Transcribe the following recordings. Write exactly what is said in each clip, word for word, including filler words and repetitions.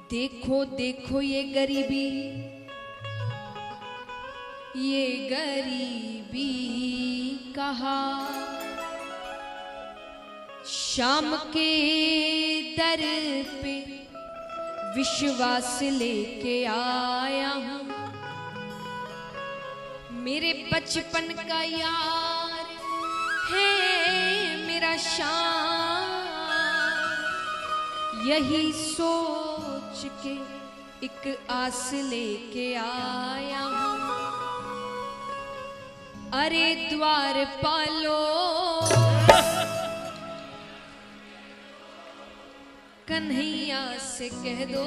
देखो देखो ये गरीबी, ये गरीबी कहा शाम के दर पे विश्वास लेके आया हूँ। मेरे बचपन का यार है मेरा शान, यही सोच के एक आस लेके आया हूँ। अरे द्वार पालो कन्हैया से कह दो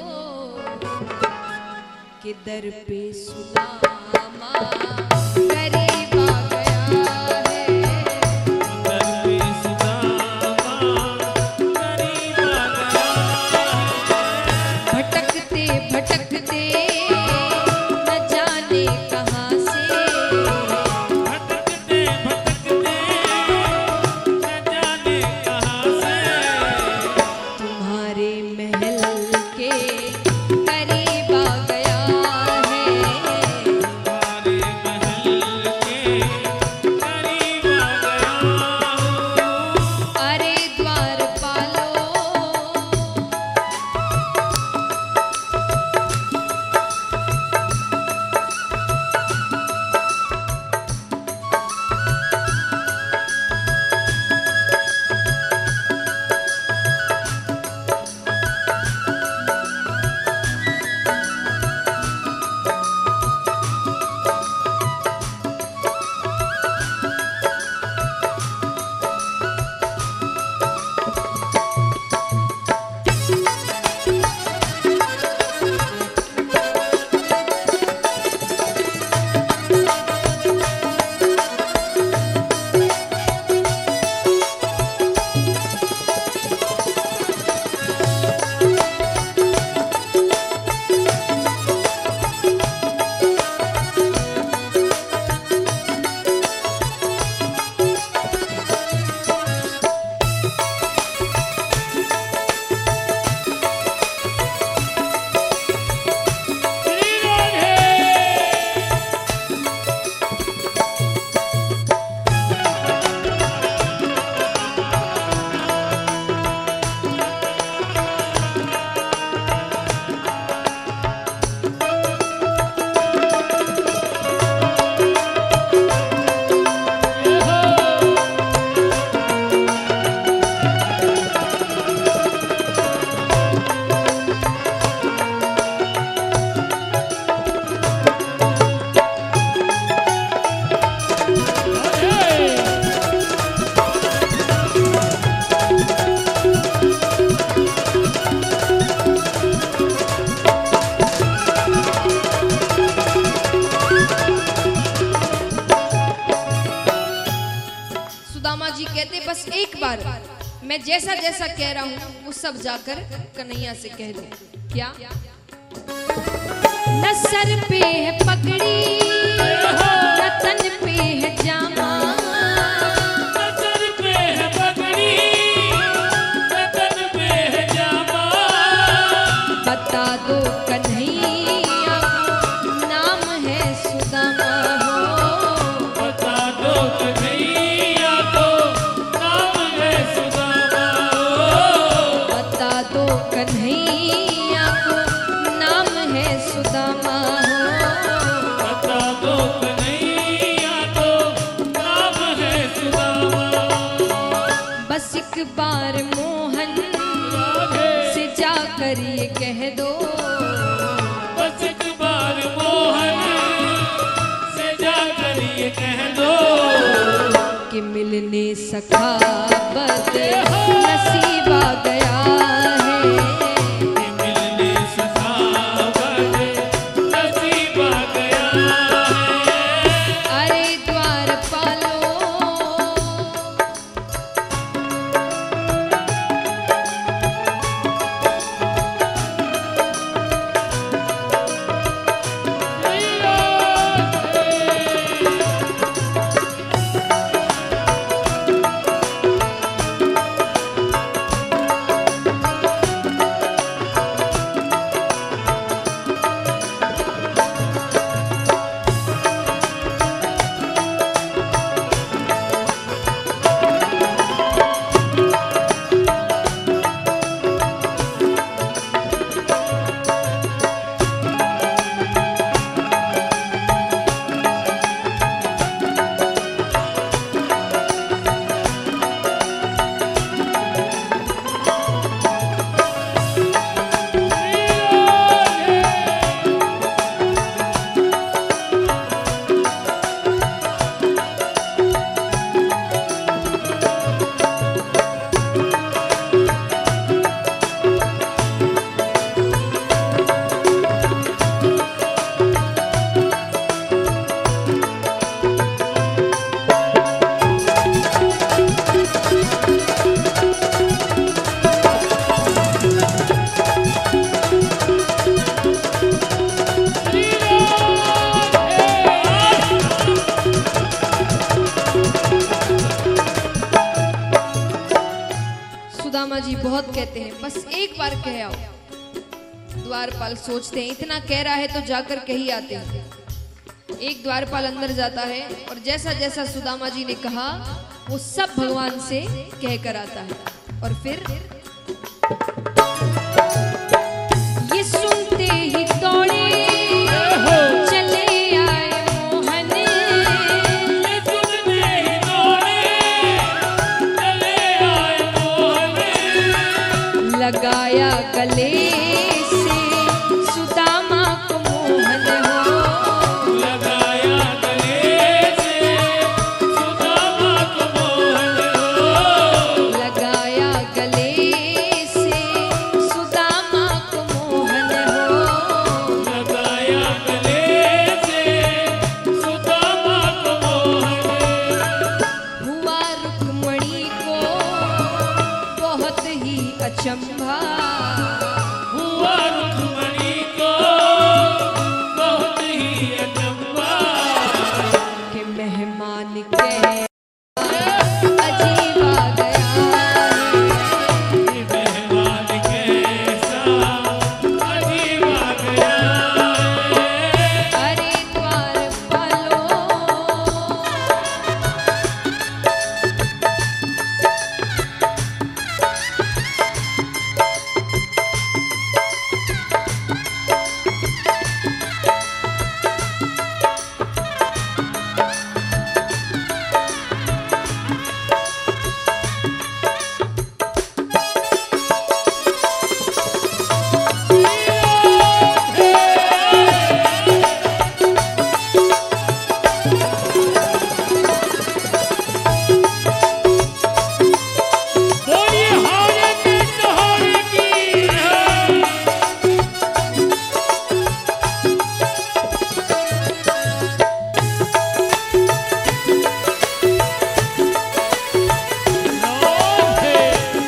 कि दर पे सुदामा गरीब आ गया है। दर पे सुदामा गरीब आ गया है। भटकते भटकते न जाने कहाँ से, भटकते भटकते न जाने कहाँ से तुम्हारे महल के करीब आ गया है। तुम्हारे महल के करीब आ गया हूँ। अरे द्वार पालो सुदामा जी कहते बस एक बार मैं जैसा जैसा कह रहा हूँ वो सब जाकर कन्हैया से कह दो। क्या न सर पे है पगड़ी न तन पे है जामा, न सर पे है पगड़ी न तन पे है जामा, बता दो कन्हैया नाम है सुदामा हो। बता दो कन्हैया को नाम है सुदामा हो। बता दो कन्हैया को नाम है सुदामा हो। बता दो कन्हैया को नाम है सुदामा। बस एक बार मोहन राधे से जाकर ये कह दो बस एक बार मोहन से जाकर ये कह दो कि मिलने सखावत नसीब आ गया है। कि मिलने सखावत नसीब आ गया है। अरे द्वार पालो बहुत कहते हैं, बस एक बार कह आओ। द्वारपाल सोचते हैं इतना कह रहा है तो जाकर कही आते हैं। एक द्वारपाल अंदर जाता है और जैसा जैसा सुदामा जी ने कहा वो सब भगवान से कह कर आता है। और फिर ये सुनते ही दौड़े चले आए मोहन, ये सुनते ही दौड़े चले आए मोहन, लगाया गले से सुदामा को मोहन हो, लगाया गले से सुदामा को मोहन हो, लगाया गले से सुदामा को मोहन हो, लगाया गले से सुदामा को मोहन। हुआ रुक्मणी को बहुत ही अचंभा, हुआ रुक्मणी को बहुत ही अचंभा, कि मेहमान कह अजीब आ गया है। ये मेहमान कैसा अजीब आ गया है। अरे द्वारपालो बोलिए हारे के सहारे की है। नाम है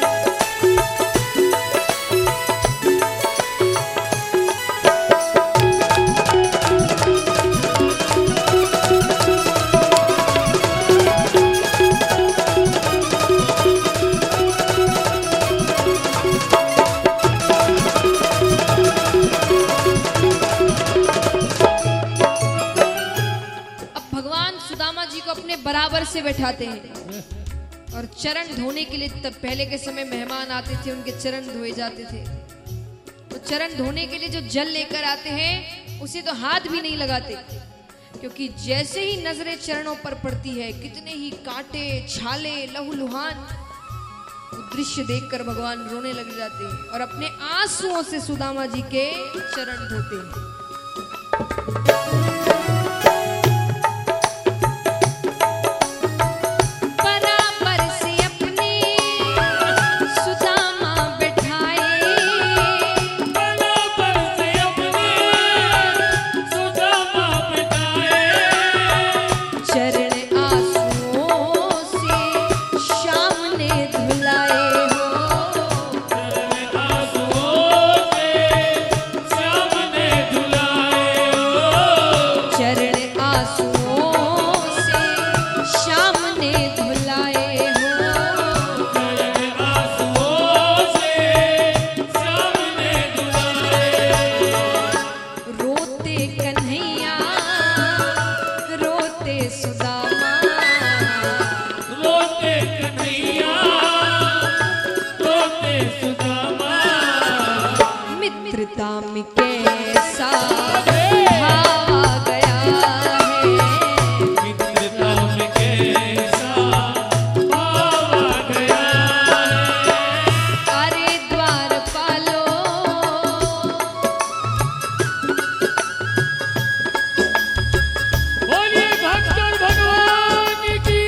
अब भगवान सुदामा जी को अपने बराबर से बैठाते हैं और चरण धोने के लिए, तब पहले के समय मेहमान आते थे उनके चरण धोए जाते थे, तो चरण धोने के लिए जो जल लेकर आते हैं उसे तो हाथ भी नहीं लगाते, क्योंकि जैसे ही नजरें चरणों पर पड़ती है कितने ही कांटे छाले लहूलुहान, वो दृश्य देखकर भगवान रोने लग जाते हैं और अपने आंसुओं से सुदामा जी के चरण धोते हैं। बराबर से अपने सुदामा बैठाए, बराबर से अपने सुदामा बिठाए, चरण आंसुओं से श्याम ने धुलाए हो, चरण आंसुओं से श्याम ने धुलाए हो, चरण आंसुओं से श्याम ने धुलाए हो। चरण आंसुओं से श्याम ने धुलाए। रोते कन्हैया रोते सुदामा, रोते कन्हैया रोते सुदामा, मित्रता में कैसा भाव आ गया है। मित्रता में कैसा भाव आ गया है। अरे द्वारपालो बोलिए भक्तन भगवान की।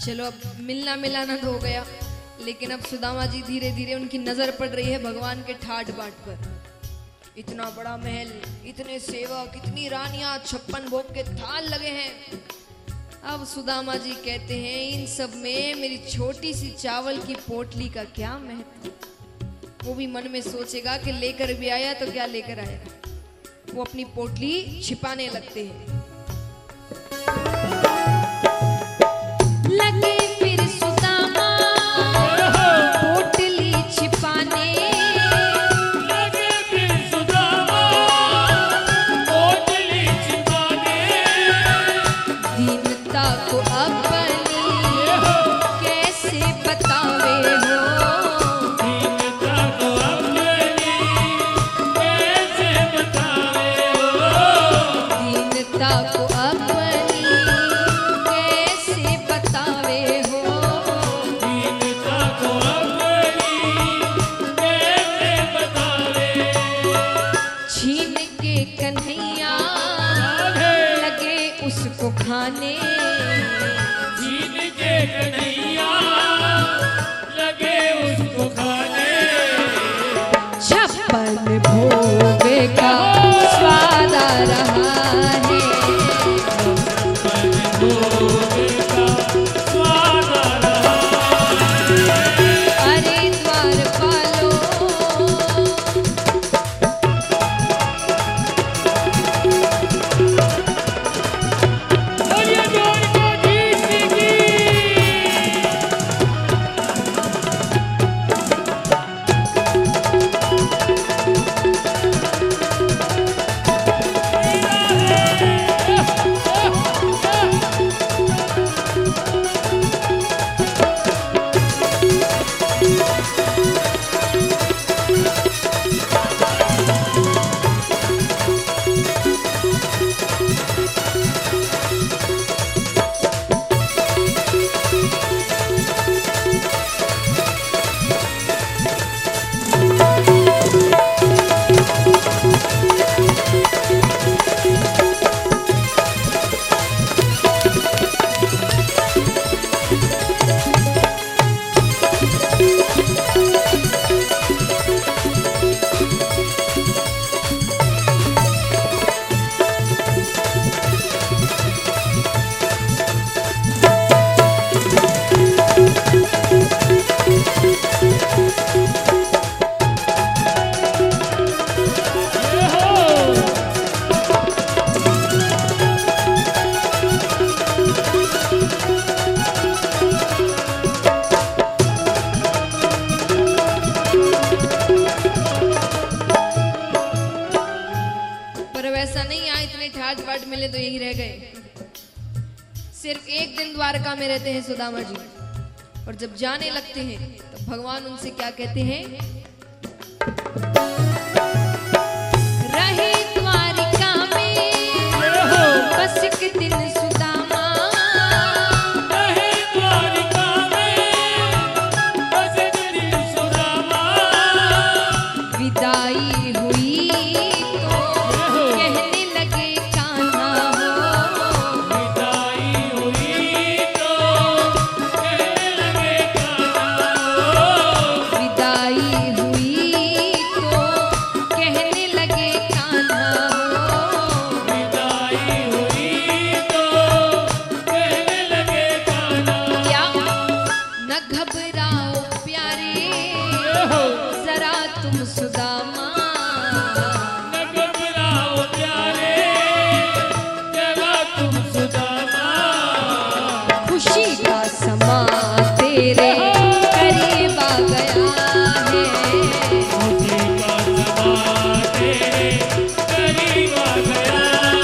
चलो अब मिलना मिलाना तो हो गया, लेकिन अब सुदामा जी धीरे धीरे उनकी नजर पड़ रही है भगवान के ठाट बाट पर। इतना बड़ा महल, इतने सेवक, इतनी रानियां, छप्पन भोग के थाल लगे हैं। अब सुदामा जी कहते हैं इन सब में मेरी छोटी सी चावल की पोटली का क्या महत्व। वो भी मन में सोचेगा कि लेकर भी आया तो क्या लेकर आया। वो अपनी पोटली छिपाने लगते हैं। लगे फिर सुदामा पोटली छिपाने, लगे फिर सुदामा पोटली छिपाने, दीनता को अपनी कैसे बतावे हो, दीनता को अपनी कैसे बतावे हो, दीनता को अपनी कैसे बतावे हो, दीनता को अपनी कैसे बतावे। छीन के कन्हैया लगे उसको खाने, छीन के कन्हैया लगे उसको खाने, छप्पन भोग का स्वाद आ रहा है, स्वाद आ रहा अरे द्वारपालो बोलिए द्वारकाधीश की। पर वैसा नहीं, यहाँ इतने ठाट बाट मिले तो यही रह गए। सिर्फ एक दिन द्वारका में रहते हैं सुदामा जी, और जब जाने लगते हैं तो भगवान उनसे क्या कहते हैं, रहे द्वारिका में बस एक दिन सुदामा, रहे द्वारिका में बस एक दिन सुदामा, विदाई हुई तो कहने लगे कान्हा हो, विदाई हुई तो कहने लगे कान्हा हो, विदाई हुई तो कहने लगे कान्हा हो, विदाई हुई तो कहने लगे कान्हा। क्या न घबराओ प्यारे जरा तुम सुदामा, न घबराओ प्यारे जरा तुम सुदामा, खुशी का समा तेरे करीब आ गया है, खुशी का समा तेरे करीब आ गया।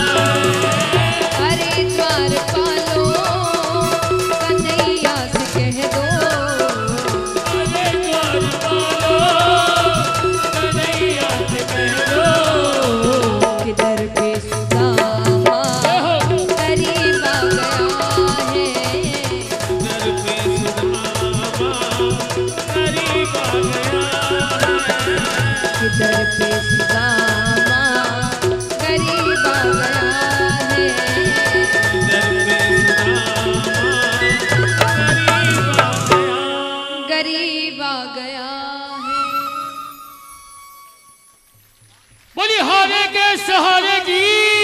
अरे द्वारपालो कन्हैया से कह दो, अरे द्वारपालो कन्हैया से कह दो, किधर पे सुदामा करीब आ गया है, दर पे सुदामा गया है। बोली हारे के सहारे की